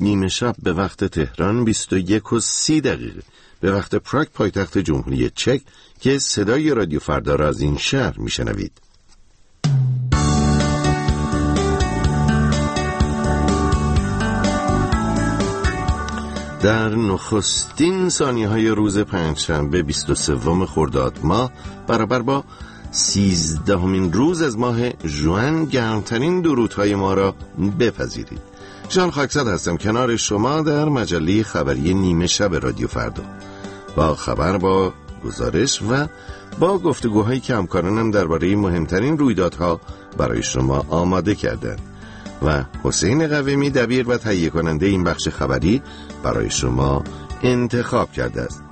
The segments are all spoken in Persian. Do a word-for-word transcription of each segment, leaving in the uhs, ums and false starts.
نیمه شب به وقت تهران، بیست و یک و سی دقیقه به وقت پراگ پایتخت جمهوری چک که صدای رادیو فردا را از این شهر میشنوید. در نخستین ثانیه‌های روز پنجشنبه بیست و سوم خرداد ماه برابر با سیزدهمین روز از ماه ژوئن گرمترین درودهای ما را بپذیرید. ژان خاکزاد هستم کنار شما در مجله خبری نیمه شب رادیو فردا، با خبر، با گزارش و با گفتگوهایی که همکارانم درباره مهمترین رویدادها برای شما آماده کردند و حسین قویمی دبیر و تهیه کننده این بخش خبری برای شما انتخاب کرده است.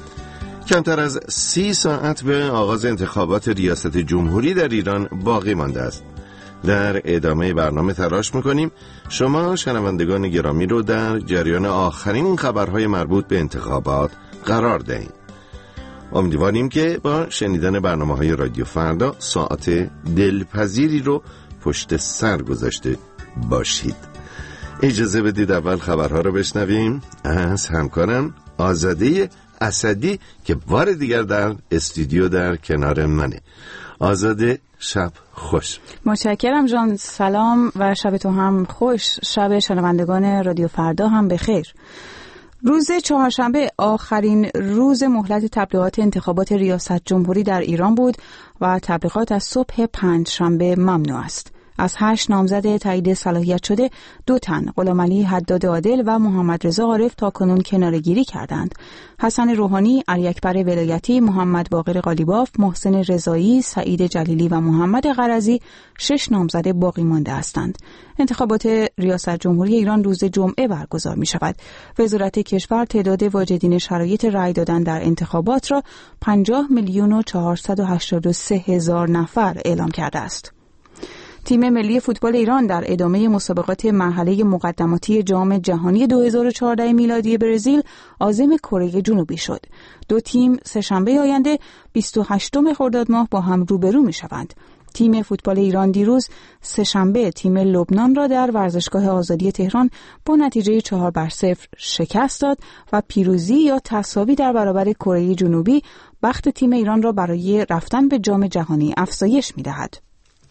کمتر از سی ساعت به آغاز انتخابات ریاست جمهوری در ایران باقی مانده است. در ادامه برنامه تلاش میکنیم شما شنوندگان گرامی رو در جریان آخرین خبرهای مربوط به انتخابات قرار دهیم. امیدواریم که با شنیدن برنامه‌های رادیو فردا ساعت دلپذیری رو پشت سر گذاشته باشید. اجازه بدید اول خبرها رو بشنویم از همکارم آزاده اسدی که بار دیگر در استودیو در کنار منه. آزاده، شب خوش. متشکرم جان. سلام و شب تو هم خوش. شب شنوندگان رادیو فردا هم بخیر. روز چهارشنبه آخرین روز مهلت تبلیغات انتخابات ریاست جمهوری در ایران بود و تبلیغات از صبح پنجشنبه ممنوع است. از هشت نامزد تایید صلاحیت شده، دو تن، غلامعلی حداد عادل و محمد رضا عارف تاکنون کناره‌گیری کردند. حسن روحانی، علی اکبر ولایتی، محمد باقر قالیباف، محسن رضایی، سعید جلیلی و محمد قرضی شش نامزد باقی مانده هستند. انتخابات ریاست جمهوری ایران روز جمعه برگزار می شود. وزارت کشور تعداد واجدین شرایط رأی دادن در انتخابات را پنجاه میلیون و چهارصد و هشتاد و سه هزار نفر اعلام کرده است. تیم ملی فوتبال ایران در ادامه مسابقات مرحله مقدماتی جام جهانی دو هزار و چهارده میلادی برزیل عازم کره جنوبی شد. دو تیم سه‌شنبه آینده بیست و هشتم خرداد ماه با هم روبرو می شوند. تیم فوتبال ایران دیروز سه‌شنبه تیم لبنان را در ورزشگاه آزادی تهران با نتیجه چهار بر صفر شکست داد و پیروزی یا تساوی در برابر کره جنوبی بخت تیم ایران را برای رفتن به جام جهانی افزایش می دهد.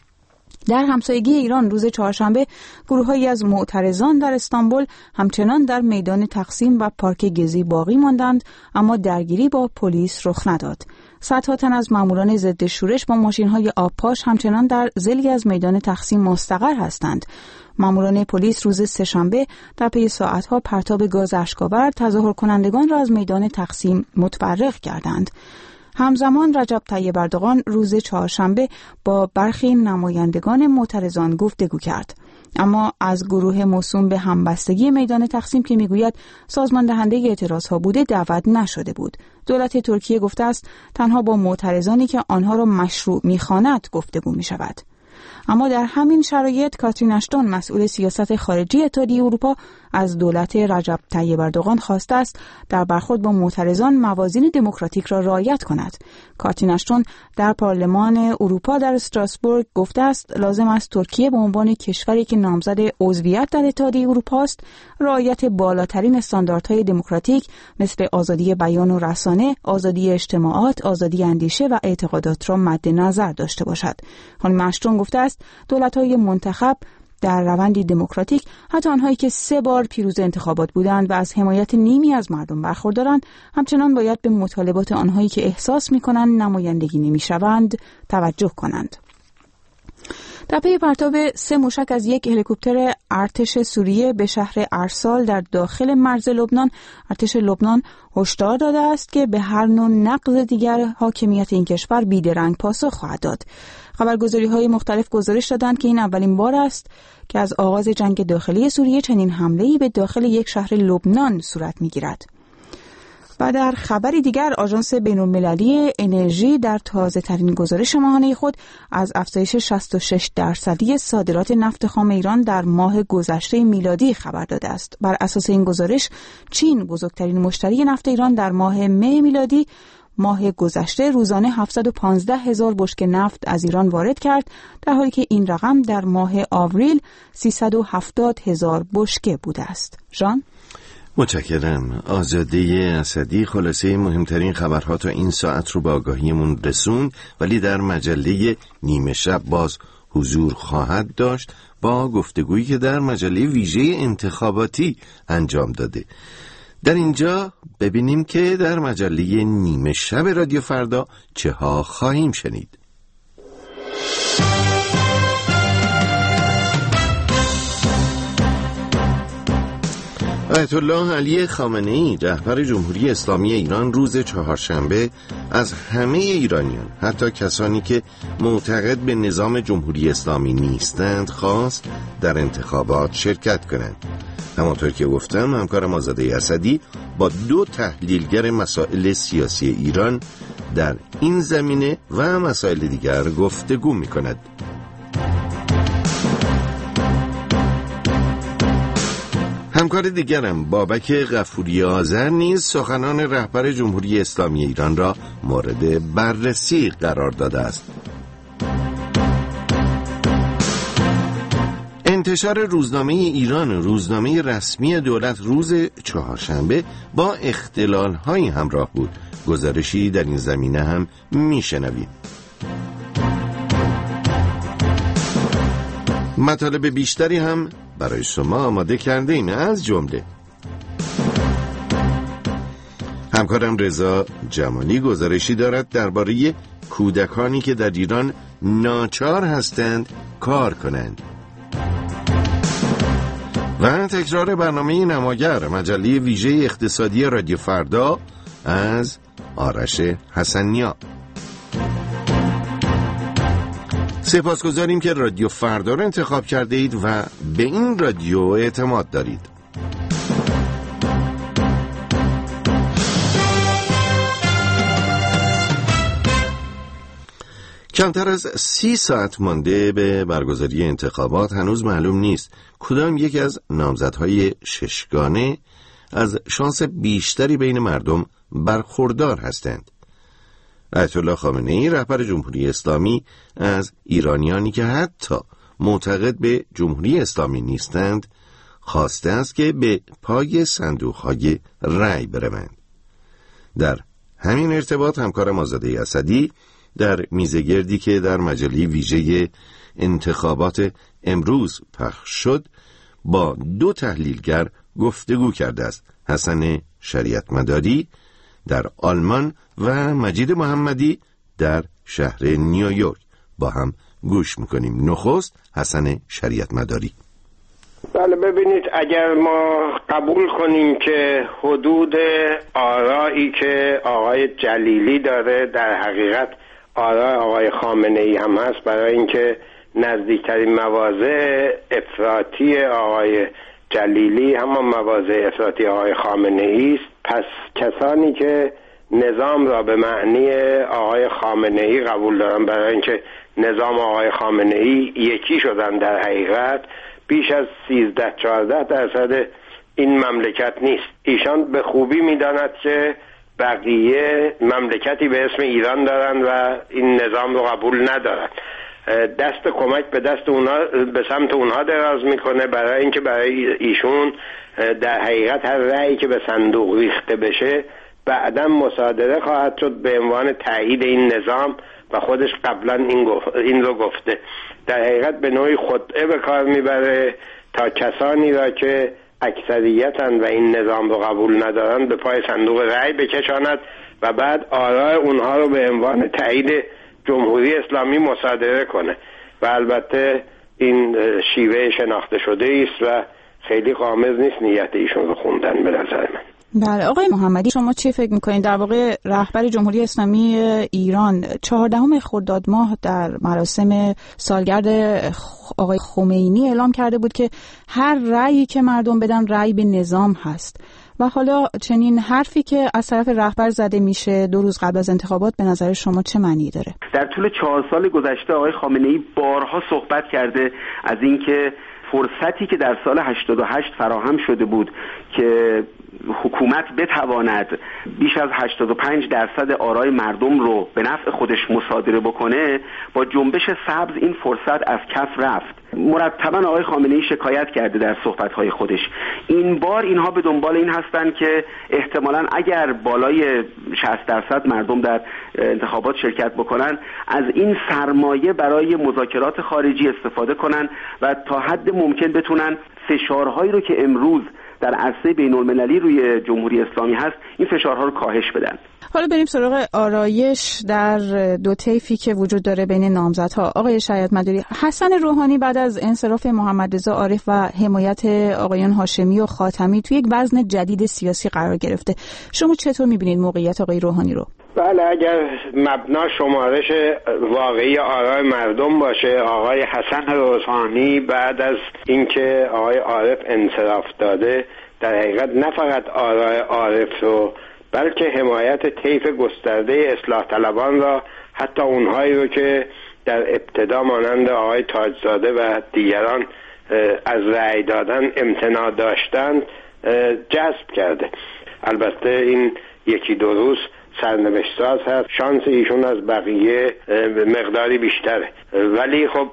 در همسایگی ایران روز چهارشنبه گروه‌هایی از معترضان در استانبول همچنان در میدان تقسیم و پارک گزی باقی ماندند، اما درگیری با پلیس رخ نداد. صدها تن از ماموران ضد شورش با ماشین‌های آبپاش همچنان در ضلعی از میدان تقسیم مستقر هستند. ماموران پلیس روز سه‌شنبه در پی ساعت‌ها پرتاب گاز اشک‌آور تظاهر کنندگان را از میدان تقسیم متفرق کردند. همزمان رجب طیب اردوغان روز چهارشنبه با برخی نمایندگان معترضان گفتگو کرد، اما از گروه موسوم به همبستگی میدان تقسیم که میگوید سازمان دهنده اعتراضها بوده دعوت نشده بود. دولت ترکیه گفته است تنها با معترضانی که آنها را مشروع می‌خواند گفتگو می‌شود. اما در همین شرایط کاترین اشتون مسئول سیاست خارجی اتحادیه اروپا از دولت رجب طیب اردوغان خواسته است در برخورد با معترضان موازین دموکراتیک را رعایت کند. کاترین اشتون در پارلمان اروپا در استراسبورگ گفته است لازم است ترکیه به عنوان کشوری که نامزد عضویت در اتحادیه اروپا است رعایت بالاترین استانداردهای دموکراتیک مثل آزادی بیان و رسانه، آزادی اجتماعات، آزادی اندیشه و اعتقادات را مد نظر داشته باشد. خانم اشتون گفته است دولت‌های منتخب در روندی دموکراتیک، حتی آنهایی که سه بار پیروز انتخابات بودند و از حمایت نیمی از مردم برخوردارند، همچنان باید به مطالبات آنهایی که احساس می‌کنند نمایندگی نمی‌شوند توجه کنند. در پی پرتاب سه موشک از یک هلیکوپتر ارتش سوریه به شهر ارسال در داخل مرز لبنان، ارتش لبنان هشدار داده است که به هر نوع نقض دیگر حاکمیت این کشور بیدرنگ پاسخ خواهد داد. خبرگزاری‌های مختلف گزارش دادند که این اولین بار است که از آغاز جنگ داخلی سوریه چنین حمله‌ای به داخل یک شهر لبنان صورت می‌گیرد. و در خبری دیگر آژانس بین‌المللی انرژی در تازه‌ترین گزارش ماهانه خود از افزایش شصت و شش درصدی صادرات نفت خام ایران در ماه گذشته میلادی خبر داده است. بر اساس این گزارش چین بزرگترین مشتری نفت ایران در ماه می میلادی ماه گذشته روزانه هفتصد و پانزده هزار بشکه نفت از ایران وارد کرد، در حالی که این رقم در ماه آوریل سیصد و هفتاد هزار بشکه بوده است. ژان؟ متشکرم. آزاده اسدی خلاصه مهمترین خبرها تا این ساعت رو به آگاهیمون رسوند، ولی در مجله نیمه شب باز حضور خواهد داشت با گفتگویی که در مجله ویژه انتخاباتی انجام داده. در اینجا ببینیم که در مجله نیمه شب رادیو فردا چه ها خواهیم شنید. آیت الله علی خامنه‌ای رهبر جمهوری اسلامی ایران روز چهارشنبه از همه ایرانیان، حتی کسانی که معتقد به نظام جمهوری اسلامی نیستند، خواست در انتخابات شرکت کنند. همانطور که گفتم، همکارم آزاده اسدی با دو تحلیلگر مسائل سیاسی ایران در این زمینه و مسائل دیگر گفتگو می‌کند. همکار دیگرم بابک غفوری آذر نیز سخنان رهبر جمهوری اسلامی ایران را مورد بررسی قرار داده است. انتشار روزنامه ایران، روزنامه رسمی دولت، روز چهارشنبه با اختلال‌های همراه بود. گزارشی در این زمینه هم میشنویم. مطالب بیشتری هم برای شما آماده کرده ایم، از جمله همکارم رضا جمالی گزارشی دارد درباره کودکانی که در ایران ناچار هستند کار کنند و تکرار برنامه نماگر، مجله ویژه اقتصادی رادیو فردا از آرش حسنیا. سپاسگزاریم که رادیو فردا رو انتخاب کرده اید و به این رادیو اعتماد دارید. کمتر از سی ساعت مانده به برگزاری انتخابات. هنوز معلوم نیست کدام یکی از نامزدهای ششگانه از شانس بیشتری بین مردم برخوردار هستند. آیت الله خامنه‌ای رهبر جمهوری اسلامی از ایرانیانی که حتی معتقد به جمهوری اسلامی نیستند خواسته است که به پای صندوق‌های رأی بروند. در همین ارتباط همکارم آزاده اسدی در میزگردی که در مجله ویژه انتخابات امروز پخش شد با دو تحلیلگر گفتگو کرده است. حسن شریعت مداری در آلمان و مجید محمدی در شهر نیویورک. با هم گوش میکنیم. نخست حسن شریعت مداری. بله، ببینید، اگر ما قبول کنیم که حدود آرایی که آقای جلیلی داره در حقیقت آرای آقای خامنه‌ای هم هست، برای اینکه نزدیکترین مواضع افراطی آقای جلیلی همان مواضع افراطی آقای خامنه‌ای است، پس کسانی که نظام را به معنی آقای خامنه‌ای قبول دارن، برای اینکه نظام آقای خامنه‌ای یکی شدن، در حقیقت بیش از سیزده چهارده درصد این مملکت نیست. ایشان به خوبی میداند که بقیه مملکتی به اسم ایران دارن و این نظام رو قبول ندارن. دست کمک به دست اونها، به سمت اونها دراز میکنه، برای اینکه برای ایشون در حقیقت هر رأیی که به صندوق ریخته بشه بعداً مصادره خواهد شد به عنوان تایید این نظام و خودش قبلا این, گف... این رو گفته. در حقیقت به نوعی خدعه به کار میبره تا کسانی را که اکثریتن و این نظام رو قبول ندارن به پای صندوق رأی بکشاند و بعد آراء اونها رو به عنوان تایید جمهوری اسلامی مصادره کنه. و البته این شیوه شناخته شده است و خیلی غامض نیست نیت ایشون رو خوندن به نظر من. بله آقای محمدی، شما چی فکر میکنید؟ در واقع رهبر جمهوری اسلامی ایران چهاردهم خرداد ماه در مراسم سالگرد آقای خمینی اعلام کرده بود که هر رأیی که مردم بدن رأی به نظام هست و حالا چنین حرفی که از طرف رهبر زده میشه دو روز قبل از انتخابات به نظر شما چه معنی داره؟ در طول چهار سال گذشته آقای خامنه‌ای بارها صحبت کرده از اینکه فرصتی که در سال هشتاد و هشت فراهم شده بود که حکومت بتواند بیش از هشتاد و پنج درصد آرای مردم رو به نفع خودش مصادره بکنه، با جنبش سبز این فرصت از کف رفت. مرتبا آقای خامنه‌ای شکایت کرده در صحبت‌های خودش. این بار اینها به دنبال این هستند که احتمالاً اگر بالای شصت درصد مردم در انتخابات شرکت بکنن، از این سرمایه برای مذاکرات خارجی استفاده کنن و تا حد ممکن بتونن فشارهایی رو که امروز در عرصه بین‌المللی روی جمهوری اسلامی هست، این فشارها رو کاهش بدن. حالا بریم سراغ آرایش در دو طیفی که وجود داره بین نامزدها. آقای شریعت مداری، حسن روحانی بعد از انصراف محمد رضا عارف و حمایت آقایان هاشمی و خاتمی توی یک وزن جدید سیاسی قرار گرفته. شما چطور می‌بینید موقعیت آقای روحانی رو؟ بله، اگر مبنا شمارش واقعی آرای مردم باشه، آقای حسن روحانی بعد از اینکه آقای عارف انصراف داده، در حقیقت نه فقط آرای عارف رو بلکه حمایت طیف گسترده اصلاح طلبان را، حتی اونهایی رو که در ابتدا مانند آقای تاجزاده و دیگران از رأی دادن امتناع داشتند جذب کرده. البته این یکی دو روز سرنوشت ساز هست، شانس ایشون از بقیه مقداری بیشتره، ولی خب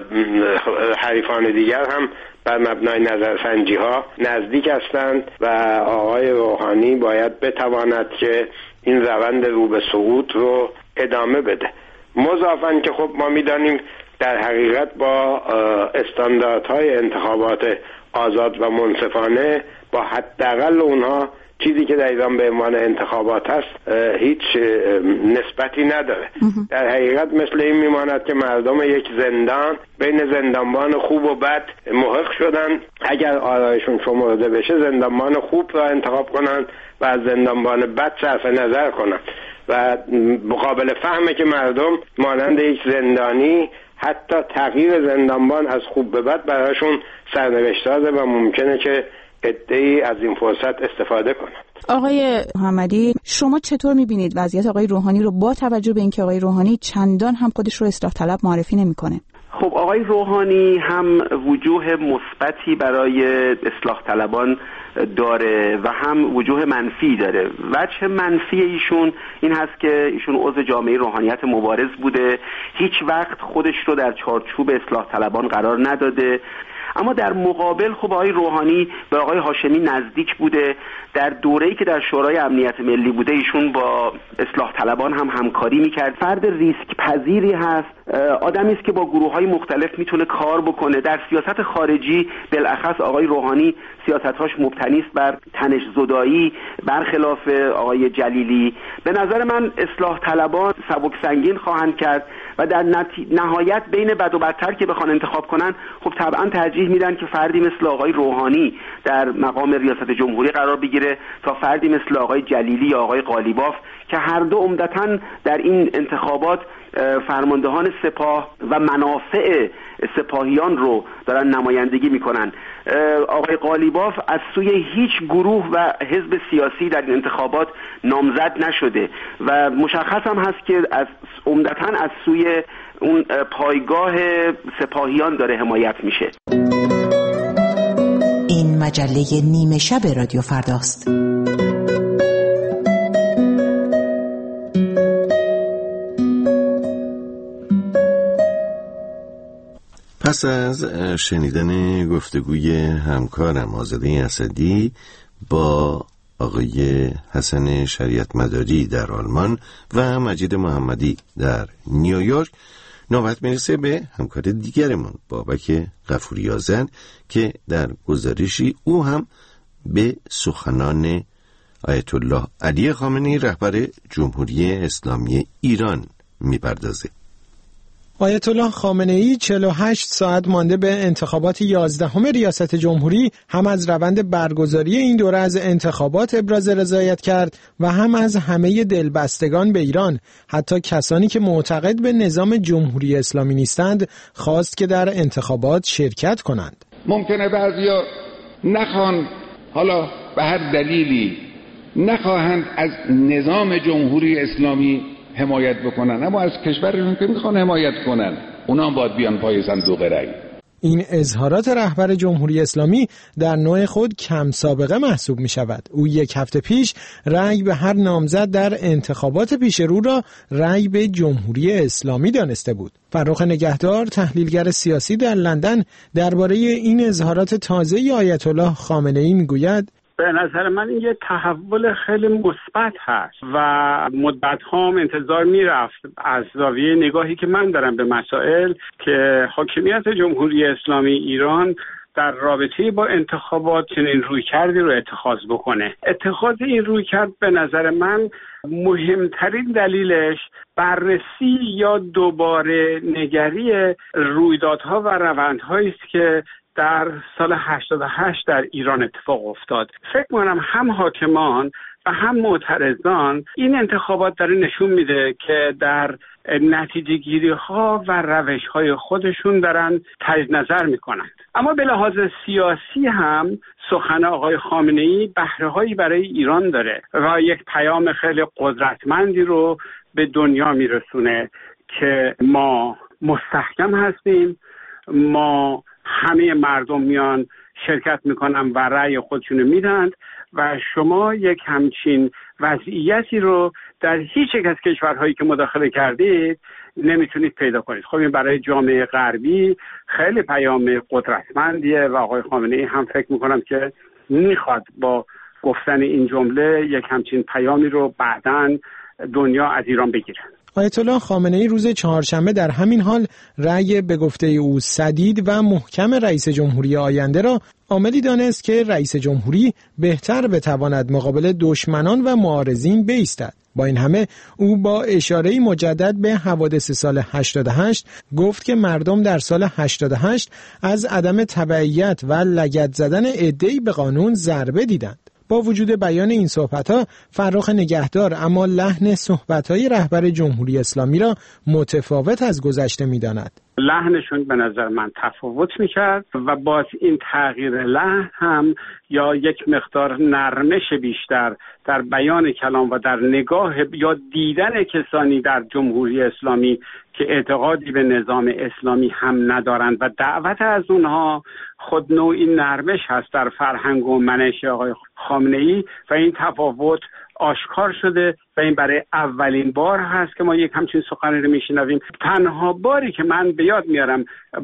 حریفان دیگر هم بر مبنای نظرسنجی ها نزدیک هستند و آقای روحانی باید بتواند که این روند رو به سقوط رو ادامه بده. مضافاً که خب ما میدانیم در حقیقت با استانداردهای انتخابات آزاد و منصفانه، با حداقل اونها چیزی که در ایران به عنوان انتخابات هست هیچ نسبتی نداره. در حقیقت مثل این میماند که مردم یک زندان بین زندانبان خوب و بد محق شدن. اگر آرایشون شمرده بشه، زندانبان خوب را انتخاب کنن و از زندانبان بد صرف نظر کنن و مقابل فهمه که مردم مانند یک زندانی حتی تغییر زندانبان از خوب به بد برایشون سرنوشت سازه و ممکنه که عده‌ای از این فرصت استفاده کنند. آقای محمدی، شما چطور می‌بینید وضعیت آقای روحانی رو با توجه به اینکه آقای روحانی چندان هم خودش رو اصلاح طلب معرفی نمی‌کنه؟ خب آقای روحانی هم وجوه مثبتی برای اصلاح طلبان داره و هم وجوه منفی داره. وجه منفی ایشون این هست که ایشون عضو جامعه روحانیت مبارز بوده، هیچ وقت خودش رو در چارچوب اصلاح طلبان قرار نداده. اما در مقابل خب آقای روحانی به آقای هاشمی نزدیک بوده. در دوره‌ای که در شورای امنیت ملی بوده ایشون با اصلاح طلبان هم همکاری میکرد. فرد ریسک پذیری هست، آدمی است که با گروه‌های مختلف میتونه کار بکنه. در سیاست خارجی بالاخص آقای روحانی سیاست‌هاش مبتنی است بر تنش زدایی، برخلاف آقای جلیلی. به نظر من اصلاح طلبان سبک سنگین خواهند کرد و در نهایت بین بد و بدتر که بخوان انتخاب کنن، خب طبعا ترجیح میدن که فردی مثل آقای روحانی در مقام ریاست جمهوری قرار بگیره تا فردی مثل آقای جلیلی یا آقای قالیباف که هر دو عمدتاً در این انتخابات فرماندهان سپاه و منافع سپاهیان رو دارن نمایندگی میکنن. آقای قالیباف از سوی هیچ گروه و حزب سیاسی در این انتخابات نامزد نشده و مشخص هم هست که از عمدتاً از سوی اون پایگاه سپاهیان داره حمایت میشه. این مجله نیمه شب رادیو فرداست. پس از شنیدن گفتگوی همکارم آزاده اسدی با آقای حسن شریعت مداری در آلمان و مجید محمدی در نیویورک، نوبت میرسه به همکار دیگرمون بابک غفوری‌آذر که در گزارشی او هم به سخنان آیت الله علی خامنه‌ای رهبر جمهوری اسلامی ایران میپردازه. آیت الله خامنه‌ای چهل و هشت ساعت مانده به انتخابات یازدهم ریاست جمهوری هم از روند برگزاری این دوره از انتخابات ابراز رضایت کرد و هم از همه دلبستگان به ایران، حتی کسانی که معتقد به نظام جمهوری اسلامی نیستند، خواست که در انتخابات شرکت کنند. ممکنه بعضیا نخوان، حالا به هر دلیلی نخواهند از نظام جمهوری اسلامی حمایت بکنن، اما از کشورشون که میخوان حمایت کنن اونا هم باید بیان پای صندوق رأی. این اظهارات رهبر جمهوری اسلامی در نوع خود کم سابقه محسوب می شود. او یک هفته پیش رأی به هر نامزد در انتخابات پیش رو را رأی به جمهوری اسلامی دانسته بود. فرخ نگهدار، تحلیلگر سیاسی در لندن، درباره این اظهارات تازه آیت الله خامنه ای میگوید: به نظر من این یه تحول خیلی مثبت هست و مدت‌ها هم انتظار میرفت از زاویه نگاهی که من دارم به مسائل که حاکمیت جمهوری اسلامی ایران در رابطه با انتخابات چنین رویکردی رو اتخاذ بکنه. اتخاذ این رویکرد به نظر من مهمترین دلیلش بررسی یا دوباره نگری رویدادها و روندهایی است که در سال هشتاد و هشت در ایران اتفاق افتاد. فکر می‌کنم هم حاکمان و هم معترضان این انتخابات داره نشون میده که در نتیجه گیری ها و روش های خودشون دارن تجدید نظر میکنند. اما به لحاظ سیاسی هم سخن آقای خامنه ای بهره هایی برای ایران داره و یک پیام خیلی قدرتمندی رو به دنیا میرسونه که ما مستحکم هستیم، ما همه مردم میان شرکت میکنن و رأی خودشونو میدن و شما یک همچین وضعیتی رو در هیچ یک از کشورهایی که مداخله کردید نمیتونید پیدا کنید. خب این برای جامعه غربی خیلی پیام قدرتمندیه و آقای خامنه ای هم فکر میکنم که میخواد با گفتن این جمله یک همچین پیامی رو بعداً دنیا از ایران بگیره. آیت الله خامنه ای روز چهارشنبه در همین حال رأی به گفته او سدید و محکم رئیس جمهوری آینده را عاملی دانست که رئیس جمهوری بهتر بتواند مقابل دشمنان و معارضین بایستد. با این همه او با اشاره مجدد به حوادث سال هشتاد و هشت گفت که مردم در سال هشتاد و هشت از عدم تبعیت و لگد زدن عده‌ای به قانون ضربه دیدند. با وجود بیان این صحبت‌ها، فرخ نگهدار اما لحن صحبت‌های رهبر جمهوری اسلامی را متفاوت از گذشته می‌داند. لحنشون به نظر من تفاوت می‌کرد و باز این تغییر لحن هم یا یک مقدار نرمش بیشتر در بیان کلام و در نگاه یا دیدن کسانی در جمهوری اسلامی که اعتقادی به نظام اسلامی هم ندارند و دعوت از اونها خود نوعی نرمش هست در فرهنگ و منش آقای خامنه ای و این تفاوت آشکار شده و این برای اولین بار هست که ما یک همچین سخنی رو میشنویم. تنها باری که من به یاد میارم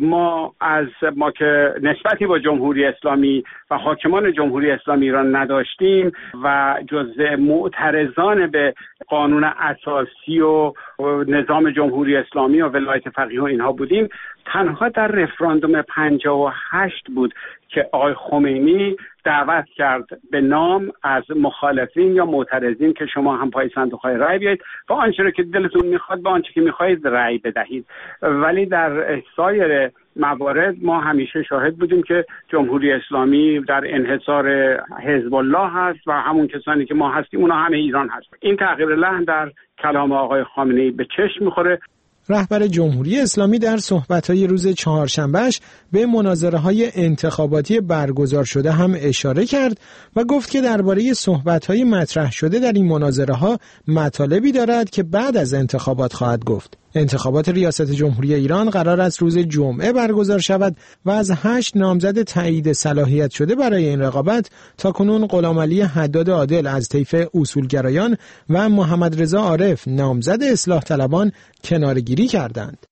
ما از ما که نسبتی با جمهوری اسلامی و حاکمان جمهوری اسلامی را نداشتیم و جزء معترضان به قانون اساسی و نظام جمهوری اسلامی و ولایت فقیه و اینها بودیم، تنها در رفراندوم پنجاه و هشت بود که آقای خمینی دعوت کرد به نام از مخالفین یا معترضین که شما هم پای صندوق‌های رأی بیایید و آنچه که دلتون میخواد با آنچه که میخواهید رأی بدهید. ولی در سایر موارد ما همیشه شاهد بودیم که جمهوری اسلامی در انحصار حزب الله هست و همون کسانی که ما هستیم اونا همه ایران هست. این تغییر لحن در کلام آقای خامنه‌ای به چشم میخوره. رهبر جمهوری اسلامی در صحبت‌های روز چهارشنبهش به مناظره‌های انتخاباتی برگزار شده هم اشاره کرد و گفت که درباره صحبت‌های مطرح شده در این مناظره‌ها مطالبی دارد که بعد از انتخابات خواهد گفت. انتخابات ریاست جمهوری ایران قرار است روز جمعه برگزار شود و از هشت نامزد تایید صلاحیت شده برای این رقابت تاکنون غلامعلی حداد عادل از طیف اصولگرایان و محمد رضا عارف نامزد اصلاح طلبان کناره‌گیری کردند.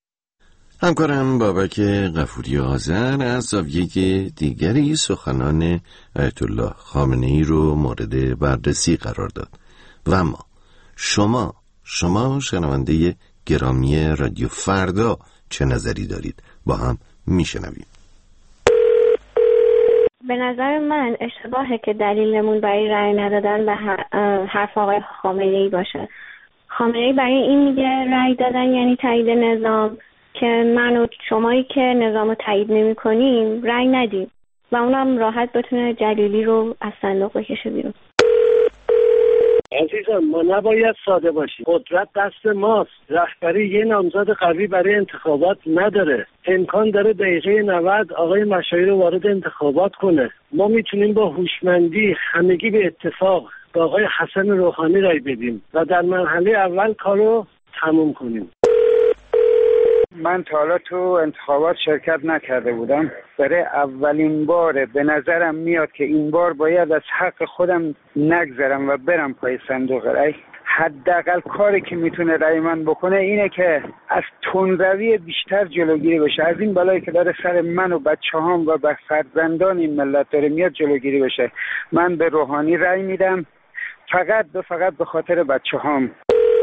همکارم بابک غفوری آذر از زاویه دیگری سخنان آیت الله خامنه ای رو مورد بررسی قرار داد. و اما شما شما شنونده گرامی رادیو فردا چه نظری دارید؟ با هم میشنویم. به نظر من اشتباهه که دلیلمون برای رأی ندادن به حرف آقای خامنه ای باشه. خامنه ای برای این میگه رأی دادن یعنی تایید نظام که من و شمایی که نظام رو تایید نمی کنیم رأی ندیم و اونم راحت بتونه جلیلی رو از صندوق بکشه بیرون. عزیزان ما نباید ساده باشیم. قدرت دست ماست. رهبری یه نامزد قوی برای انتخابات نداره. امکان داره دقیقه نود آقای مشایعی رو وارد انتخابات کنه. ما میتونیم با هوشمندی همگی به اتفاق با آقای حسن روحانی رای بدیم و در مرحله اول کارو تموم کنیم. من تا حالا تو انتخابات شرکت نکرده بودم. برای اولین باره به نظرم میاد که این بار باید از حق خودم نگذرم و برم پای صندوق رای. حداقل کاری که میتونه رای من بکنه اینه که از تندروی بیشتر جلوگیری بشه، از این بلایی که داره سر من و بچه‌هام و به فرزندان این ملت داره میاد جلوگیری بشه. من به روحانی رای میدم، فقط به فقط به خاطر بچه‌هام.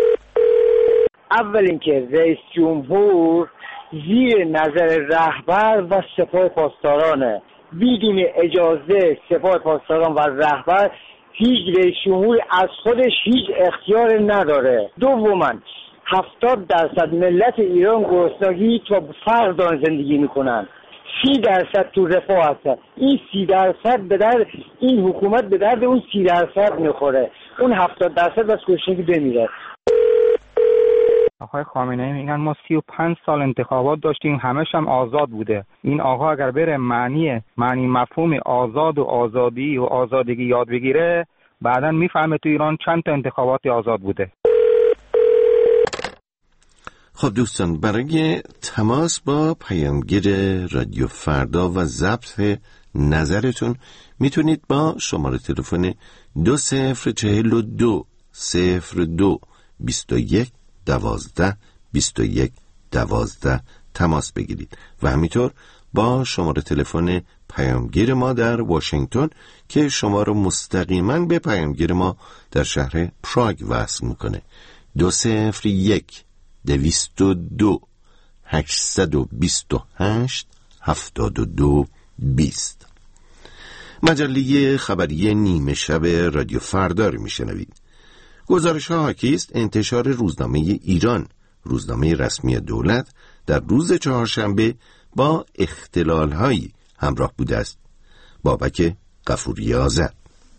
اول اینکه رئیس جمهور زیر نظر رهبر و سپاه پاسدارانه، بدون اجازه سپاه پاسداران و رهبر هیچ رئیس جمهور از خودش هیچ اختیار نداره. دوما هفتاد درصد ملت ایران گرسنگی تا فقر دارن زندگی میکنن، سی درصد تو رفاه هستن. این سی درصد به درد این حکومت به درد اون سی درصد میخوره، اون هفتاد درصد از گرسنگی بمیره. آقای خامنه‌ای میگن ما سی و پنج سال انتخابات داشتیم، همش هم آزاد بوده. این آقا اگر بره معنی معنی مفهوم آزاد و آزادی و آزادگی یاد بگیره، بعداً میفهمه تو ایران چند تا انتخابات آزاد بوده. خب دوستان، برای تماس با پیامگیر رادیو فردا و ضبط نظرتون میتونید با شماره تلفن دو صفر چهل و دو صفر دو بیست و یک دوازده بیست و یک دوازده تماس بگیرید و همینطور با شماره تلفن پیامگیر ما در واشنگتن که شما رو مستقیما به پیامگیر ما در شهر پراگ وصل میکنه. دو صفر یک دویست و دو هشتصد و بیست و هشت هفتاد و دو بیست. مجله خبری نیمه شب رادیو فردا رو میشنوید. گزارش ها حاکی است انتشار روزنامه ایران، روزنامه رسمی دولت، در روز چهارشنبه با اختلال هایی همراه بوده است. بابک غفوری آذر.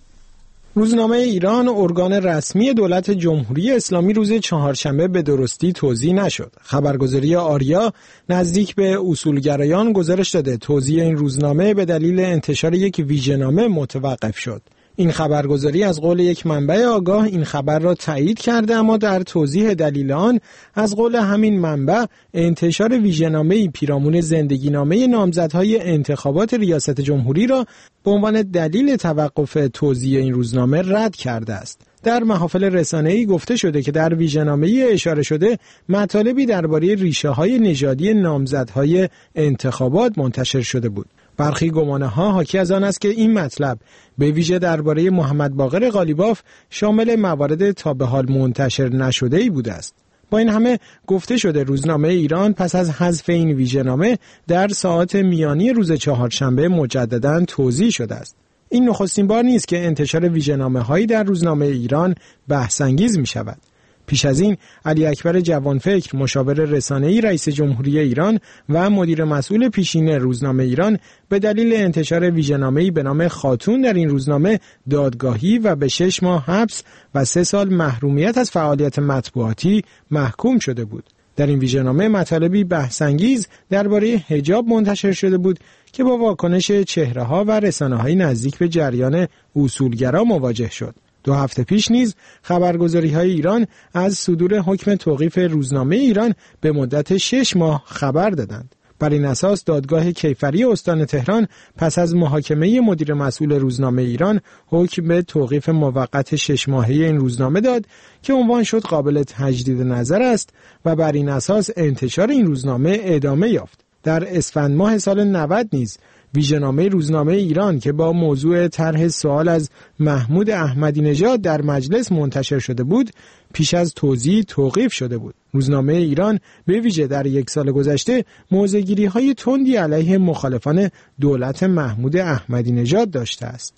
روزنامه ایران، ارگان رسمی دولت جمهوری اسلامی، روز چهارشنبه به درستی توزیع نشد. خبرگزاری آریا نزدیک به اصولگرایان گزارش داده توزیع این روزنامه به دلیل انتشار یک ویژه‌نامه متوقف شد. این خبرگزاری از قول یک منبع آگاه این خبر را تایید کرده، اما در توضیح دلیل آن از قول همین منبع انتشار ویژه‌نامه‌ای پیرامون زندگینامه نامزدهای انتخابات ریاست جمهوری را به عنوان دلیل توقف توزیع این روزنامه رد کرده است. در محافل رسانه‌ای گفته شده که در ویژه‌نامه‌ای اشاره شده مطالبی درباره ریشه‌های نژادی نامزدهای انتخابات منتشر شده بود. برخی گمانه‌ها حاکی از آن است که این مطلب به ویژه درباره محمد باقر قالیباف شامل موارد تا به حال منتشر نشده‌ای بوده است. با این همه گفته شده روزنامه ایران پس از حذف این ویژه‌نامه در ساعات میانی روز چهارشنبه مجدداً توزیع شده است. این نخستین بار نیست که انتشار ویژه‌نامه‌هایی در روزنامه ایران بحث‌انگیز می‌شود. پیش از این علی اکبر جوانفکر، مشاور رسانه‌ای رئیس جمهوری ایران و مدیر مسئول پیشین روزنامه ایران، به دلیل انتشار ویژه‌نامه‌ای به نام خاتون در این روزنامه دادگاهی و به شش ماه حبس و سه سال محرومیت از فعالیت مطبوعاتی محکوم شده بود. در این ویژه‌نامه مطالبی بحث‌انگیز درباره حجاب منتشر شده بود که با واکنش چهره‌ها و رسانه‌های نزدیک به جریان اصولگرا مواجه شد. دو هفته پیش نیز خبرگزاری‌های ایران از صدور حکم توقیف روزنامه ایران به مدت شش ماه خبر دادند. بر این اساس دادگاه کیفری استان تهران پس از محاکمه مدیر مسئول روزنامه ایران حکم به توقیف موقت شش ماهه این روزنامه داد که عنوان شد قابل تجدید نظر است و بر این اساس انتشار این روزنامه ادامه یافت. در اسفند ماه سال نود نیز ویژه‌نامه روزنامه ایران که با موضوع طرح سوال از محمود احمدی نژاد در مجلس منتشر شده بود، پیش از توزیع توقیف شده بود. روزنامه ایران به ویژه در یک سال گذشته موضع‌گیری‌های تندی علیه مخالفان دولت محمود احمدی نژاد داشته است.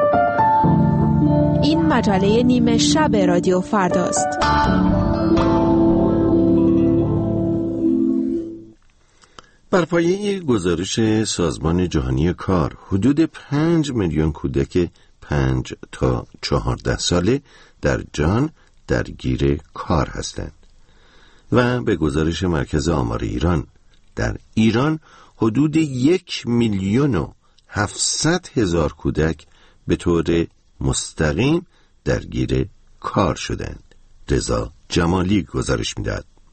این مجله نیمه شب رادیو فرداست. بر پایه گزارش سازمان جهانی کار، حدود پنج میلیون کودک پنج تا چهارده ساله در جهان درگیر کار هستند و به گزارش مرکز آمار ایران، در ایران حدود یک میلیون و هفتصد هزار کودک به طور مستقیم درگیر کار شدند. رضا جمالی گزارش می‌دهد.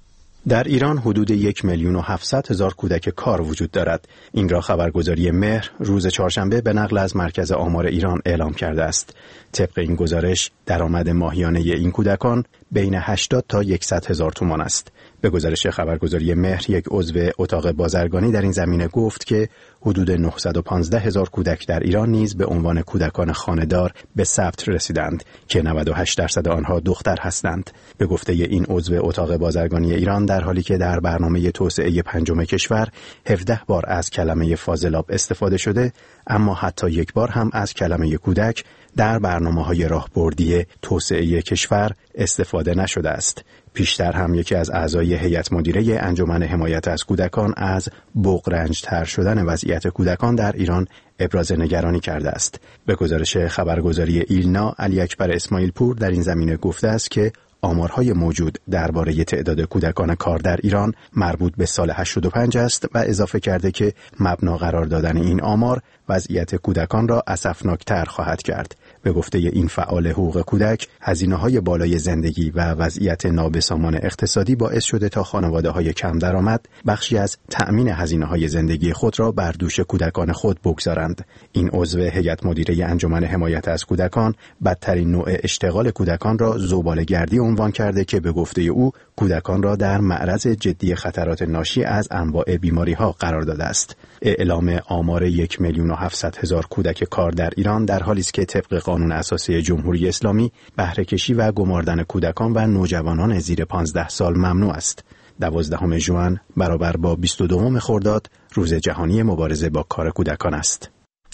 در ایران حدود یک میلیون و هفتصد هزار کودک کار وجود دارد. این را خبرگزاری مهر روز چهارشنبه به نقل از مرکز آمار ایران اعلام کرده است. طبق این گزارش درآمد ماهیانه این کودکان بین هشتاد تا صد هزار تومان است. به گزارش خبرگزاری مهر یک عضو اتاق بازرگانی در این زمینه گفت که حدود نهصد و پانزده هزار کودک در ایران نیز به عنوان کودکان خانه‌دار به ثبت رسیدند که نود و هشت درصد آنها دختر هستند. به گفته این عضو اتاق بازرگانی ایران، در حالی که در برنامه توسعه پنجم کشور هفده بار از کلمه فاضلاب استفاده شده، اما حتی یک بار هم از کلمه کودک در برنامه‌های راهبردی توسعه کشور استفاده نشده است. پیشتر هم یکی از اعضای هیئت مدیره انجمن حمایت از کودکان از بغرنج‌تر شدن وضعیت کودکان در ایران ابراز نگرانی کرده است. به گزارش خبرگزاری ایلنا، علی اکبر اسماعیل پور در این زمینه گفته است که آمارهای موجود درباره تعداد کودکان کار در ایران مربوط به سال هشتاد و پنج است و اضافه کرده که مبنا قرار دادن این آمار وضعیت کودکان را اسفناکتر خواهد کرد. به گفته این فعال حقوق کودک، هزینه‌های بالای زندگی و وضعیت نابسامان اقتصادی باعث شده تا خانواده‌های کم درآمد بخشی از تأمین هزینه‌های زندگی خود را بر دوش کودکان خود بگذارند. این عضو هیئت مدیره انجمن حمایت از کودکان بدترین نوع اشتغال کودکان را زباله‌گردی عنوان کرده که به گفته او کودکان را در معرض جدی خطرات ناشی از انواع بیماری‌ها قرار داده است. اعلام آمار یک میلیون و هفتصد هزار کودک کار در ایران در حالی است که طبق قانون اساسی جمهوری اسلامی بهره کشی و گماردن کودکان و نوجوانان زیر پانزده سال ممنوع است. دوازدهم ژوئن برابر با بیست و دوم خرداد روز جهانی مبارزه با کار کودکان است.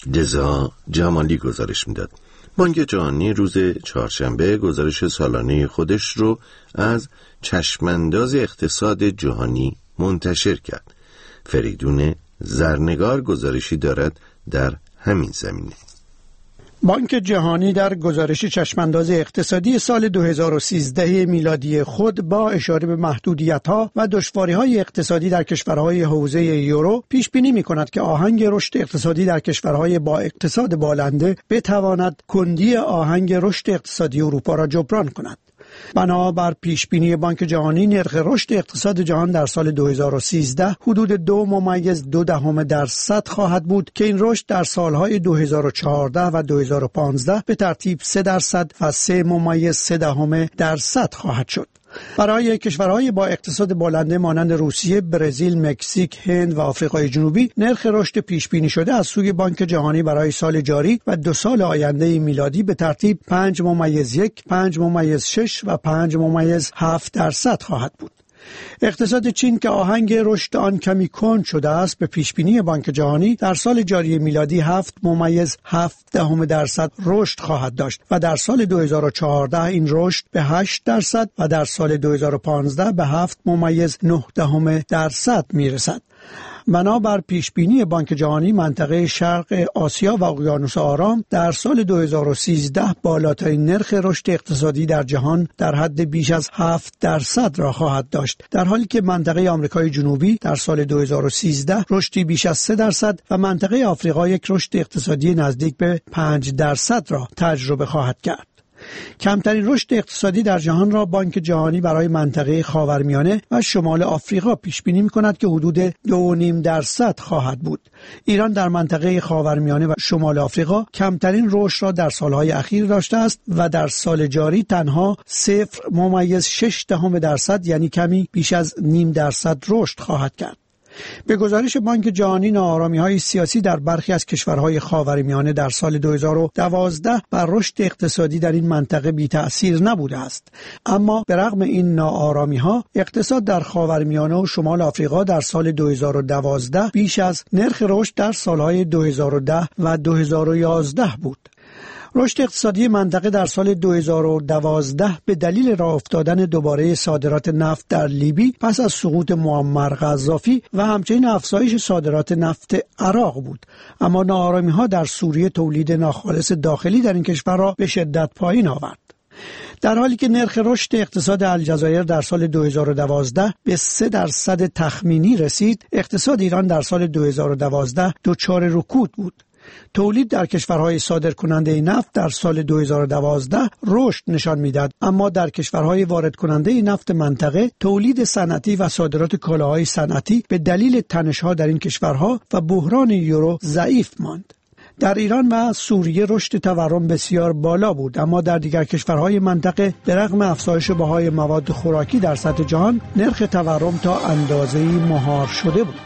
رضا جمالی گزارش میداد. بانک جهانی روز چهارشنبه گزارش سالانه خودش رو از چشمانداز اقتصاد جهانی منتشر کرد. فریدون زرنگار گزارشی دارد در همین زمینه. بانک جهانی در گزارش چشمانداز اقتصادی سال دو هزار و سیزده میلادی خود با اشاره به محدودیت‌ها و دشواری‌های اقتصادی در کشورهای حوزه یورو پیش بینی می‌کند که آهنگ رشد اقتصادی در کشورهای با اقتصاد بالنده بتواند کندی آهنگ رشد اقتصادی اروپا را جبران کند. بنابر پیشبینی بانک جهانی، نرخ رشد اقتصاد جهان در سال دو هزار و سیزده حدود دو ممیز دو دهم درصد خواهد بود که این رشد در سالهای دو هزار و چهارده و دو هزار و پانزده به ترتیب سه درصد و سه ممیز سه دهم درصد خواهد شد. برای کشورهای با اقتصاد بالنده مانند روسیه، برزیل، مکزیک، هند و آفریقای جنوبی، نرخ رشد پیش بینی شده از سوی بانک جهانی برای سال جاری و دو سال آینده میلادی به ترتیب پنج ممیز یک، پنج ممیز شش و پنج ممیز هفت درصد خواهد بود. اقتصاد چین که آهنگ رشد آن کمی کند شده است، به پیشبینی بانک جهانی در سال جاری میلادی هفت ممیز هفت دهم درصد رشد خواهد داشت و در سال دو هزار و چهارده این رشد به هشت درصد و در سال دو هزار و پانزده به هفت ممیز نه دهم درصد میرسد. بنابر پیشبینی بانک جهانی، منطقه شرق آسیا و اقیانوس آرام در سال دو هزار و سیزده بالاترین نرخ رشد اقتصادی در جهان در حد بیش از هفت درصد را خواهد داشت، در حالی که منطقه آمریکای جنوبی در سال دو هزار و سیزده رشدی بیش از سه درصد و منطقه آفریقا یک رشد اقتصادی نزدیک به پنج درصد را تجربه خواهد کرد. کمترین رشد اقتصادی در جهان را بانک جهانی برای منطقه خاورمیانه و شمال آفریقا پیش بینی می‌کند که حدود دو و نیم درصد خواهد بود. ایران در منطقه خاورمیانه و شمال آفریقا کمترین رشد را در سالهای اخیر داشته است و در سال جاری تنها صفر ممیز شش دهم درصد، یعنی کمی بیش از نیم درصد رشد خواهد کرد. به گزارش بانک جهانی، ناآرامی‌های سیاسی در برخی از کشورهای خاورمیانه در سال دو هزار و دوازده بر رشد اقتصادی در این منطقه بی تأثیر نبوده است، اما به رغم این ناآرامی‌ها اقتصاد در خاورمیانه و شمال آفریقا در سال دو هزار و دوازده بیش از نرخ رشد در سالهای دو هزار و ده و دو هزار و یازده بود. رشد اقتصادی منطقه در سال دو هزار و دوازده به دلیل راه افتادن دوباره صادرات نفت در لیبی پس از سقوط معمر قذافی و همچنین افزایش صادرات نفت عراق بود، اما ناآرامی‌ها در سوریه تولید ناخالص داخلی در این کشور را به شدت پایین آورد. در حالی که نرخ رشد اقتصاد الجزایر در سال دو هزار و دوازده به سه درصد تخمینی رسید، اقتصاد ایران در سال دو هزار و دوازده دچار رکود بود. تولید در کشورهای صادرکننده نفت در سال دو هزار و دوازده رشد نشان میداد، اما در کشورهای وارد کننده نفت منطقه تولید صنعتی و صادرات کالاهای صنعتی به دلیل تنش‌ها در این کشورها و بحران یورو ضعیف ماند. در ایران و سوریه رشد تورم بسیار بالا بود، اما در دیگر کشورهای منطقه به رغم افزایش بهای مواد خوراکی در سطح جهان نرخ تورم تا اندازه‌ای مهار شده بود.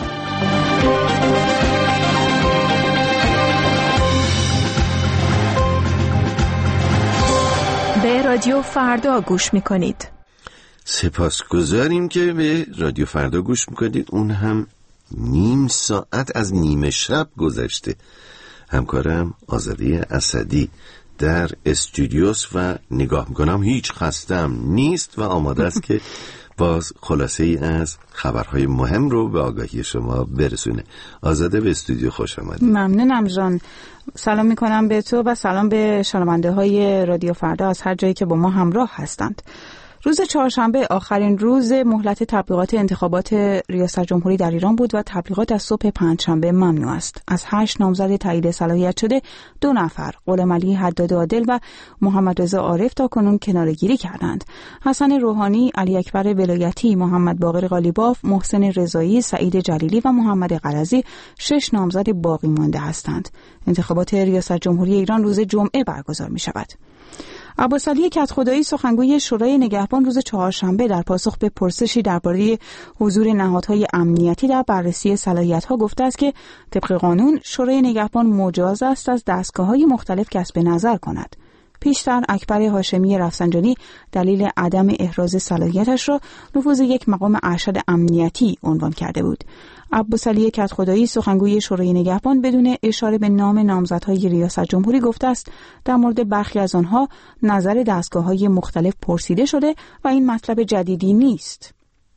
به رادیو فردا گوش میکنید. سپاسگزاریم که به رادیو فردا گوش میکنید. اون هم نیم ساعت از نیمه شب گذشته. همکارم آزاده اسدی در استودیوس و نگاه میکنم هیچ خستم نیست و آماده است که باز خلاصه ای از خبرهای مهم رو به آگاهی شما برسونه. آزاده، به استودیو خوش آمدید. ممنونم جان. سلام میکنم به تو و سلام به شنونده های رادیو فردا از هر جایی که با ما همراه هستند. روز چهارشنبه آخرین روز مهلت تبلیغات انتخابات ریاست جمهوری در ایران بود و تبلیغات از صبح پنجشنبه ممنوع است. از هشت نامزد تایید صلاحیت شده دو نفر، غلام علی حداد عادل و محمد رضا عارف تا کنون کناره‌گیری کردند. حسن روحانی، علی اکبر ولایتی، محمد باقر قالیباف، محسن رضایی، سعید جلیلی و محمد قرضی شش نامزد باقی مانده هستند. انتخابات ریاست جمهوری ایران روز جمعه برگزار می شود. عباسعلی کدخدایی، سخنگوی شورای نگهبان، روز چهارشنبه در پاسخ به پرسشی درباره حضور نهادهای امنیتی در بررسی صلاحیت‌ها گفته است که طبق قانون شورای نگهبان مجاز است از دستگاه‌های مختلف کسب نظر کند. پیشتر اکبر هاشمی رفسنجانی دلیل عدم احراز صلاحیتش را نفوذ یک مقام ارشد امنیتی عنوان کرده بود. عباسعلی کدخدایی، سخنگوی شورای نگهبان، بدون اشاره به نام نامزدهای ریاست جمهوری گفته است در مورد برخی از آنها نظر دستگاه‌های مختلف پرسیده شده و این مطلب جدیدی نیست.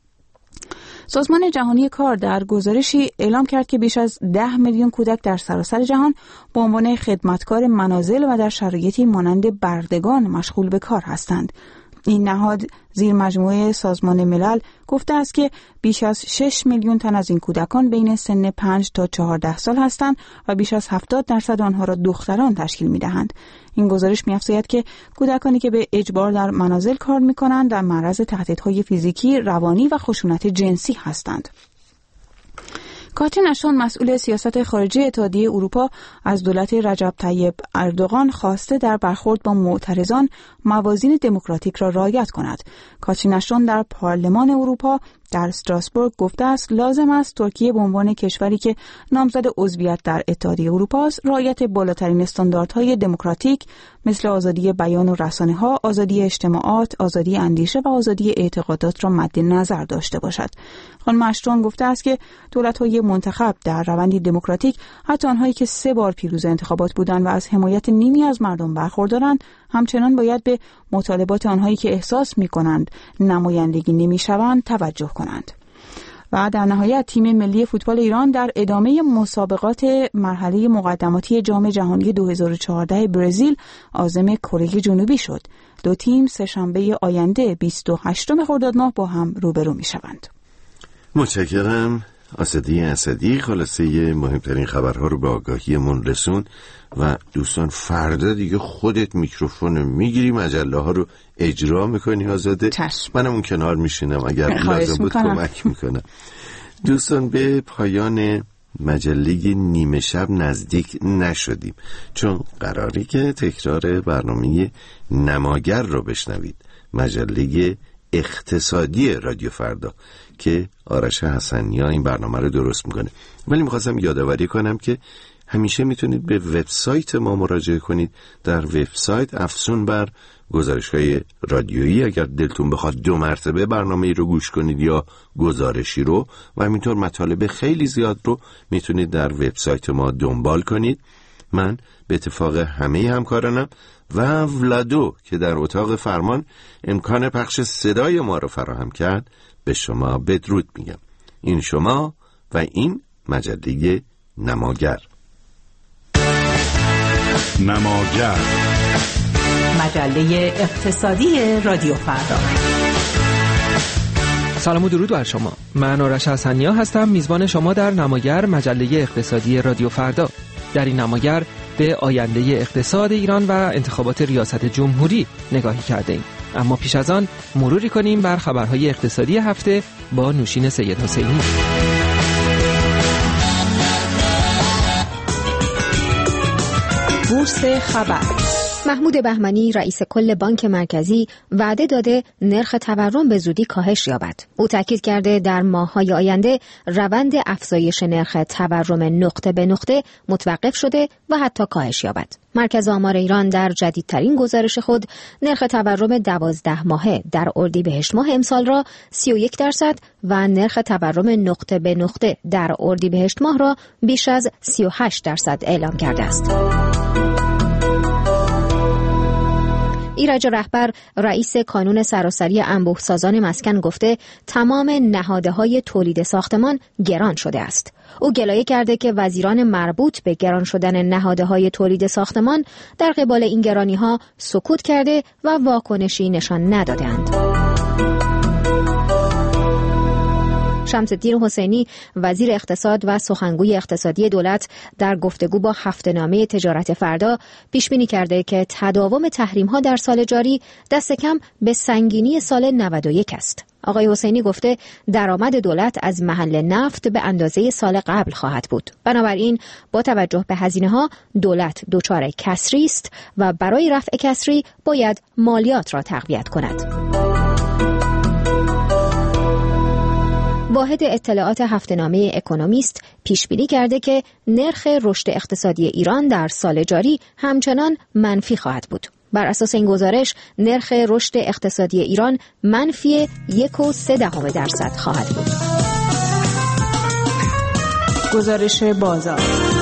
سازمان جهانی کار در گزارشی اعلام کرد که بیش از ده میلیون کودک در سراسر جهان به عنوان خدمتکار منازل و در شرایطی مانند بردگان مشغول به کار هستند. این نهاد زیر مجموعه سازمان ملل گفته است که بیش از شش میلیون تن از این کودکان بین سن پنج تا چهارده سال هستند و بیش از هفتاد درصد آنها را دختران تشکیل می‌دهند. این گزارش می‌افزاید که کودکانی که به اجبار در منازل کار می‌کنند در معرض تهدیدهای فیزیکی، روانی و خشونت جنسی هستند. کاترین اشتون، مسئول سیاست خارجی اتحادیه اروپا، از دولت رجب طیب اردوغان خواسته در برخورد با معترضان موازین دموکراتیک را رعایت کند. کاترین اشتون در پارلمان اروپا در استراسبورگ گفته است لازم است ترکیه به عنوان کشوری که نامزد عضویت در اتحادیه اروپا است، رعایت بالاترین استانداردهای دموکراتیک مثل آزادی بیان و رسانه‌ها، آزادی اجتماعات، آزادی اندیشه و آزادی اعتقادات را مد نظر داشته باشد. خانم اشتون گفته است که دولت‌های منتخب در روندی دموکراتیک، حتی آنهایی که سه بار پیروز انتخابات بودند و از حمایت نیمی از مردم برخوردارند، همچنان باید به مطالبات آنهایی که احساس می‌کنند نمایندگی نمی‌شوند توجه کنند. و در نهایت تیم ملی فوتبال ایران در ادامه مسابقات مرحله مقدماتی جام جهانی دو هزار و چهارده برزیل عازم کره جنوبی شد. دو تیم سه‌شنبه آینده بیست و هشتم خرداد ماه با هم روبرو می‌شوند. متشکرم آزاده اسدی. خلاصه مهمترین خبرها رو به آگاهیمون رسون و دوستان فردا دیگه خودت میکروفون میگیری، مجله ها رو اجرا میکنی آزاده. چشم. منم اون کنار میشینم اگر لازم بود کمک میکنم. دوستان به پایان مجله نیمه شب نزدیک نشدیم، چون قراره که تکرار برنامه نماگر رو بشنوید، مجله اقتصادی رادیو فردا که آرش حسنیا این برنامه رو درست میکنه. ولی میخواستم یادآوری کنم که همیشه میتونید به وبسایت ما مراجعه کنید. در وبسایت افزون بر گزارش‌های رادیویی اگر دلتون بخواد دو مرتبه برنامه رو گوش کنید یا گزارشی رو، و همینطور مطالب خیلی زیاد رو میتونید در وبسایت ما دنبال کنید. من به اتفاق همه همکارانم و ولادو که در اتاق فرمان امکان پخش صدای ما رو فراهم کرد به شما بدرود میگم. این شما و این مجله نماگر. نماگر، مجله اقتصادی رادیو فردا. سلام و درود بر شما. من آرش حسنیا هستم، میزبان شما در نماگر، مجله اقتصادی رادیو فردا. در این نماگر به آینده اقتصاد ایران و انتخابات ریاست جمهوری نگاهی کرده ایم. اما پیش از آن مروری کنیم بر خبرهای اقتصادی هفته با نوشین سید حسینی. بورس خبر. محمود بهمنی رئیس کل بانک مرکزی وعده داده نرخ تورم به زودی کاهش یابد. او تاکید کرده در ماه‌های آینده روند افزایش نرخ تورم نقطه به نقطه متوقف شده و حتی کاهش یابد. مرکز آمار ایران در جدیدترین گزارش خود نرخ تورم دوازده ماهه در اردیبهشت ماه امسال را سی و یک درصد و نرخ تورم نقطه به نقطه در اردیبهشت ماه را بیش از سی و هشت درصد اعلام کرده است. ایرج رهبر رئیس کانون سراسری انبوه‌سازان مسکن گفته تمام نهادهای تولید ساختمان گران شده است. او گلایه کرده که وزیران مربوط به گران شدن نهادهای تولید ساختمان در قبال این گرانی‌ها سکوت کرده و واکنشی نشان ندادند. شمس‌الدین حسینی وزیر اقتصاد و سخنگوی اقتصادی دولت در گفتگو با هفته‌نامه تجارت فردا پیش بینی کرده که تداوم تحریم‌ها در سال جاری دست کم به سنگینی سال نود و یک است. آقای حسینی گفته درآمد دولت از محل نفت به اندازه سال قبل خواهد بود. بنابراین با توجه به هزینه‌ها دولت دچار کسری است و برای رفع کسری باید مالیات را تقویت کند. واحد اطلاعات هفته‌نامه اکونومیست پیش بینی کرده که نرخ رشد اقتصادی ایران در سال جاری همچنان منفی خواهد بود. بر اساس این گزارش نرخ رشد اقتصادی ایران منفی یک و سه دهم درصد خواهد بود. گزارش بازار.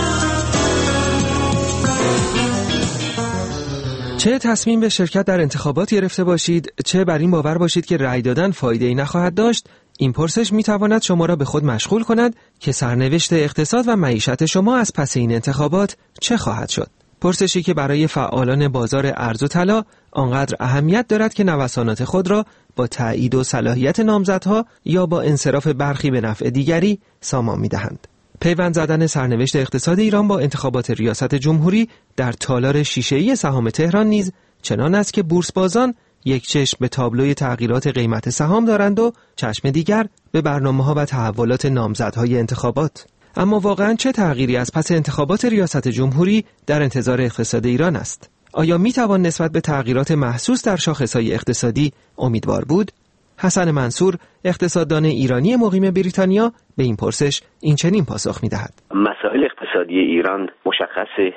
چه تصمیم به شرکت در انتخابات گرفته باشید، چه بر این باور باشید که رأی دادن فایده‌ای نخواهد داشت، این پرسش می‌تواند شما را به خود مشغول کند که سرنوشت اقتصاد و معیشت شما از پس این انتخابات چه خواهد شد. پرسشی که برای فعالان بازار ارز و طلا آنقدر اهمیت دارد که نوسانات خود را با تایید و صلاحیت نامزدها یا با انصراف برخی به نفع دیگری سامان می‌دهند. پیوند زدن سرنوشت اقتصاد ایران با انتخابات ریاست جمهوری در تالار شیشه‌ای سهام تهران نیز چنان است که بورس بازان یک چشم به تابلوی تغییرات قیمت سهام دارند و چشم دیگر به برنامه‌ها و تحولات نامزدهای انتخابات. اما واقعاً چه تغییری از پس انتخابات ریاست جمهوری در انتظار اقتصاد ایران است؟ آیا می‌توان نسبت به تغییرات محسوس در شاخص‌های اقتصادی امیدوار بود؟ حسن منصور، اقتصاددان ایرانی مقیم بریتانیا، به این پرسش این چنین پاسخ می‌دهد. مسائل اقتصادی ایران مشخصه،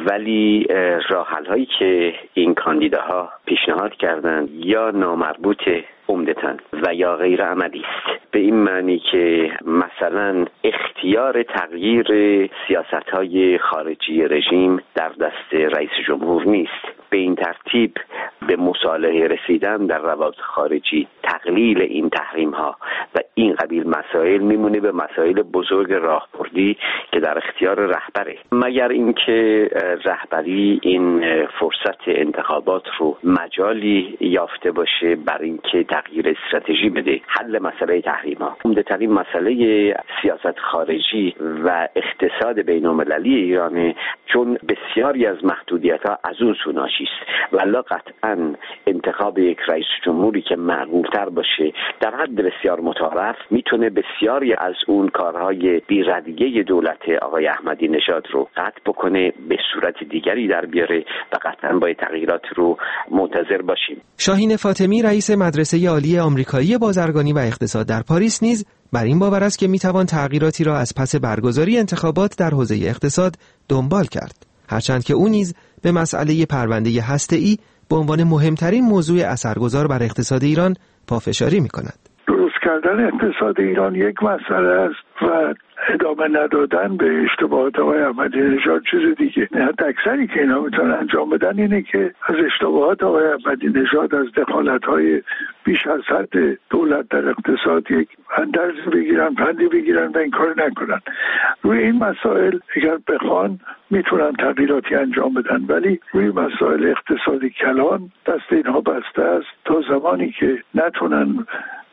ولی راه‌حل هایی که این کاندیداها پیشنهاد کردند یا نامربوط عمدتاً و یا غیر عملی است، به این معنی که مثلا اختیار تغییر سیاست‌های خارجی رژیم در دست رئیس جمهور نیست. به این ترتیب به مصالحه رسیدن در روابط خارجی، تقلیل این تحریم‌ها و این قبیل مسائل میمونه به مسائل بزرگ راهبردی که در اختیار رهبره، مگر اینکه رهبری این فرصت انتخابات رو مجالی یافته باشه بر اینکه تغییر استراتژی بده، حل مسئله تحریم‌ها. عمده‌ترین مسئله سیاست خارجی و اقتصاد بین‌المللی ایرانه، چون بسیاری از محدودیت‌ها از اون سو ناشی است. والا قطعاً انتخاب یک رئیس جمهوری که معقول‌تر باشه در حد بسیار متعارف میتونه بسیاری از اون کارهای بی‌ردیه دولت آقای احمدی نژاد رو قطع بکنه، به صورت دیگری در بیاره و قطعاً باید تغییرات رو منتظر باشیم. شاهین فاطمی رئیس مدرسه عالی آمریکایی بازرگانی و اقتصاد در پاریس نیز بر این باور است که میتوان تغییراتی را از پس برگزاری انتخابات در حوزه اقتصاد دنبال کرد، هرچند که او نیز به مسئله پرونده هسته‌ای به عنوان مهمترین موضوع اثرگذار بر اقتصاد ایران پافشاری می‌کند. درست کردن اقتصاد ایران یک مسئله است و ادامه ندادن به اشتباهات آقای احمدی نژاد چیز دیگه. حد اکثری که اینا میتونن انجام بدن اینه که از اشتباهات آقای احمدی نژاد، از دخالت‌های بیش از حد دولت در اقتصاد یک اندرزی بگیرن، پندی بگیرن و این کار نکنن. روی این مسائل اگر بخوان میتونن تغییراتی انجام بدن، ولی روی مسائل اقتصادی کلان دست اینها بسته است تا زمانی که نتونن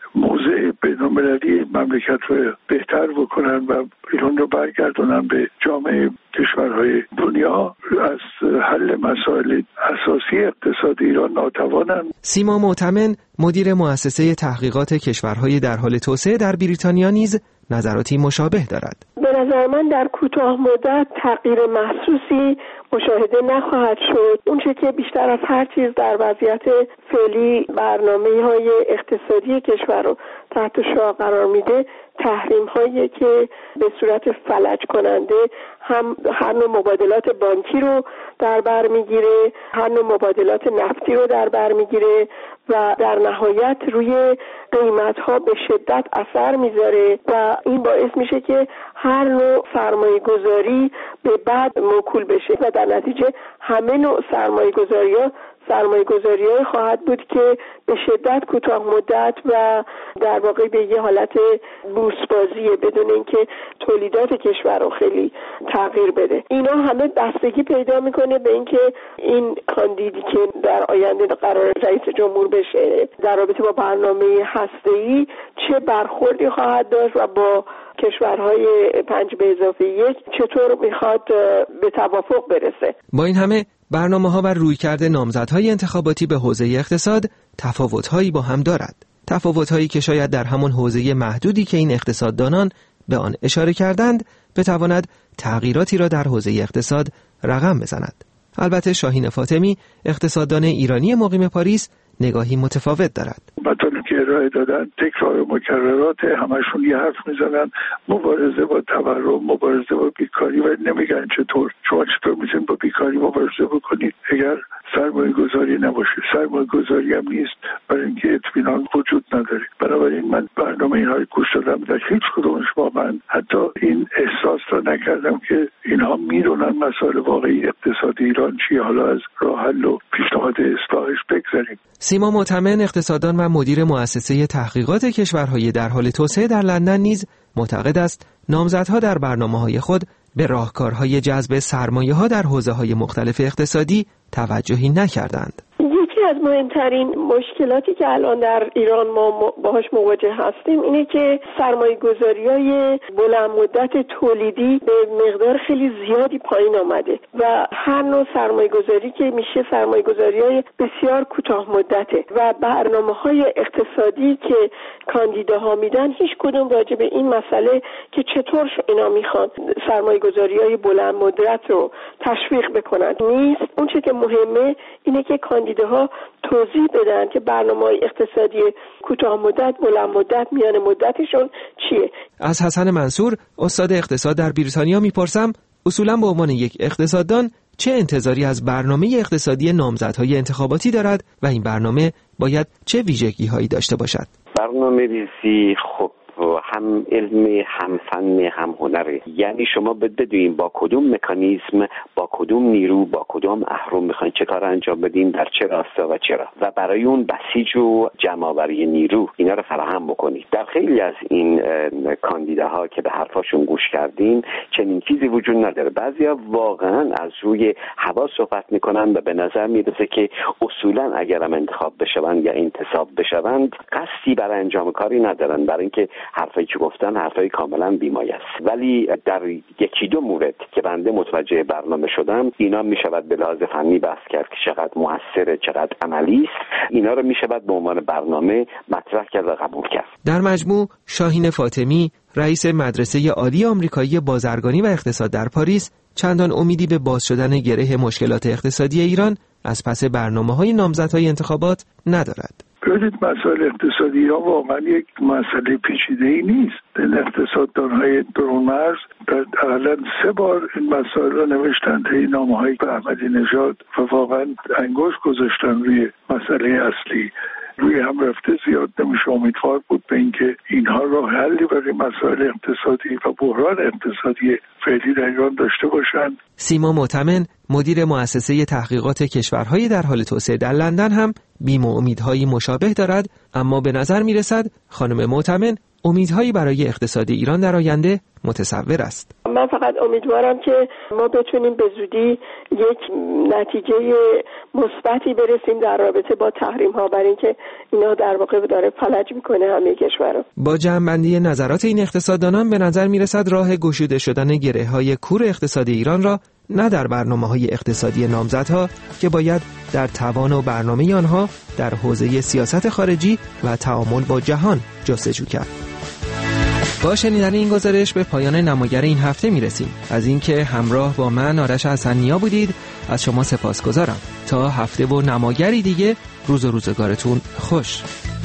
موضع بین‌المللی مملکت رو بهتر بکنن و ایران رو برگردونن به جامعه کشورهای دنیا. از حل مسائل اساسی اقتصاد ایران ناتوانن. سیما معتمن مدیر مؤسسه تحقیقات کشورهای در حال توسعه در بریتانیا نیز نظراتی مشابه دارد. به نظر من در کوتاه مدت تغییر محسوسی مشاهده نخواهد شد. اونچه که بیشتر از هر چیز در وضعیت فعلی برنامه‌های اقتصادی کشور رو تحت شعاع قرار میده تحریم هایی که به صورت فلج کننده هم هر نوع مبادلات بانکی رو در بر میگیره، هر نوع مبادلات نفتی رو در بر میگیره و در نهایت روی قیمت ها به شدت اثر میذاره و این باعث میشه که هر نوع سرمایه گذاری به بعد موکول بشه و در نتیجه همه نوع سرمایه گذاری ها سرمایه گذاری های خواهد بود که به شدت کوتاه مدت و در واقع به یه حالت بورسبازیه بدون اینکه تولیدات کشور رو خیلی تغییر بده. اینا همه بستگی پیدا میکنه به اینکه این کاندیدی که در آینده قرار رئیس جمهور بشه در رابطه با برنامه هسته‌ای چه برخوردی خواهد داشت و با کشورهای پنج به اضافه یک چطور میخواد به توافق برسه. با این همه برنامه‌ها و رویکرد نامزدهای انتخاباتی به حوزه اقتصاد تفاوت‌هایی با هم دارد. تفاوت‌هایی که شاید در همون حوزه محدودی که این اقتصاددانان به آن اشاره کردند بتواند تغییراتی را در حوزه اقتصاد رقم بزند. البته شاهین فاطمی اقتصاددان ایرانی مقیم پاریس نگاهی متفاوت دارد. مطالبی که ارائه دادن تکرار مکررات، همشون یه حرف میزنن مبارزه با تورم، مبارزه با بیکاری و نمیگن چطور شما چطور میتونید با بیکاری مبارزه بکنید اگر سرمایه گذاری نباشه. سرمایه گذاری هم نیست برای اینکه اطمینان وجود نداره. بنابراین من برنامه اینها رو گوش دادم، در هیچ کدومش با من حتی این احساس را نکردم که اینها میدونن مسائل واقعی اقتصاد ایران چیه. حالا از راه حل و پیشنهاد اصلاحش بگذاریم. سیما معتمن اقتصاددان و مدیر مؤسسه تحقیقات کشورهای در حال توسعه در لندن نیز معتقد است نامزدها در برنامه‌های خود به راهکارهای جذب سرمایه‌ها در حوزه‌های مختلف اقتصادی توجهی نکردند. یکی از مهمترین مشکلاتی که الان در ایران ما باهاش مواجه هستیم اینه که سرمایه گذاری‌های بلند مدت تولیدی به مقدار خیلی زیادی پایین آمده و هر نوع سرمایه گذاری که میشه سرمایه گذاری‌های بسیار کوتاه مدته و برنامه‌های اقتصادی که کاندیداها میدن هیچ کدوم راجع به این مسئله که چطور اینا میخوان سرمایه گذاری‌های بلند مدت رو تشویق بکنن نیست. اون چیزی که مهمه اینه که کاندیداها توضیح بدن که برنامه‌های اقتصادی کوتاه مدت، بلند مدت، میان مدتشون چیه. از حسن منصور استاد اقتصاد در بریتانیا میپرسم اصولاً به عنوان یک اقتصاددان چه انتظاری از برنامه اقتصادی نامزدهای انتخاباتی دارد و این برنامه باید چه ویژگی‌هایی داشته باشد؟ برنامه ریزی خب هم علم، هم فن، هم هنره. یعنی شما بدونین با کدوم مکانیزم، با کدوم نیرو، با کدوم اهرم میخواین چه کار انجام بدین، در چه راستا و چرا، و برای اون بسیج و جمع‌آوری نیرو اینا رو فراهم بکنید. در خیلی از این کاندیداها که به حرفاشون گوش کردین چنین چیزی وجود نداره. بعضیا واقعا از روی هوا صحبت میکنن و به نظر میرسه که اصولا اگرم انتخاب بشوند یا انتصاب بشوند قصدی برای انجام کاری ندارن، برای اینکه حرفایی که گفتن حرفای کاملا بی‌مایه است. ولی در یکی دو مورد که بنده متوجه برنامه شدم اینا میشود به لحاظ فنی بحث کرد که چقدر موثره، چقدر عملی است. اینا رو میشود به عنوان برنامه مطرح کرد و قبول کرد. در مجموع شاهین فاطمی رئیس مدرسه عالی آمریکایی بازرگانی و اقتصاد در پاریس چندان امیدی به باز شدن گره مشکلات اقتصادی ایران از پس برنامه‌های نامزدهای انتخابات ندارد. ببینید مسائل اقتصادی ها واقعا یک مسئله پیچیده ای نیست. این اقتصاددان‌های درون مرز در اقلا سه بار این مسائل را نوشتند، این نامه‌های به احمدی نژاد و واقعا انگشت گذاشتن روی مسئله اصلی. روی هم رفته زیاد نمیشه امیدوار بود به اینکه اینها راه حلی برای مسائل اقتصادی و بحران اقتصادی فعلی در ایران داشته باشند. سیما معتمن مدیر مؤسسه تحقیقات کشورهای در حال توسعه در لندن هم بیم و امیدهایی مشابه دارد، اما به نظر میرسد خانم معتمن امیدهایی برای اقتصاد ایران در آینده متصور است. من فقط امیدوارم که ما بتونیم به زودی یک نتیجه مثبتی برسیم در رابطه با تحریم ها، برای اینکه اینا در واقع داره فلج میکنه همه کشورها. با جمع‌بندی نظرات این اقتصاددانان به نظر میرسد راه گشوده شدن گره‌های کور اقتصادی ایران را نه در برنامه‌های اقتصادی نامزدها که باید در توان و برنامه آنها در حوزه سیاست خارجی و تعامل با جهان جستجو کرد. با شنیدن این گزارش به پایان نماگر این هفته میرسیم. از اینکه همراه با من آرش حسنیا بودید از شما سپاسگزارم. تا هفته و نماگری دیگه، روز و روزگارتون خوش.